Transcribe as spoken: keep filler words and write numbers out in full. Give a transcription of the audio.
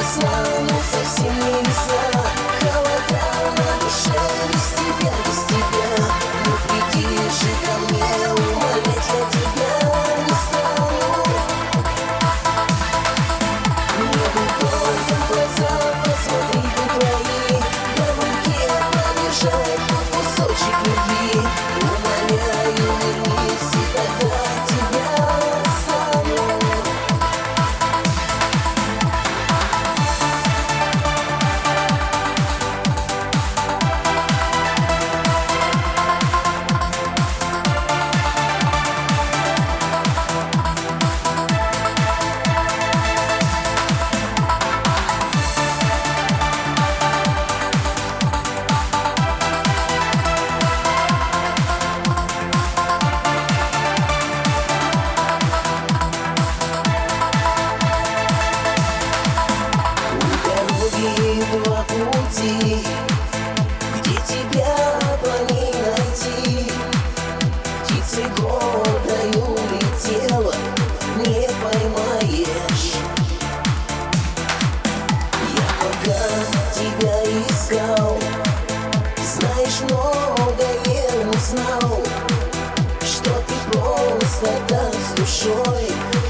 весна, ну совсем не весна. Холода на душе без тебя, без тебя. Ну приди же ко мне, умолять я тебя не стану. Мне бы только в глаза посмотри ты твои, да в руке побежать кусочек любви. Умоляю, вернись, и тогда тебя оставлю. Два пути, где тебя по ней найти. Птицей гордою летела, не поймаешь. Я пока тебя искал, знаешь, многое узнал, что ты просто так с душой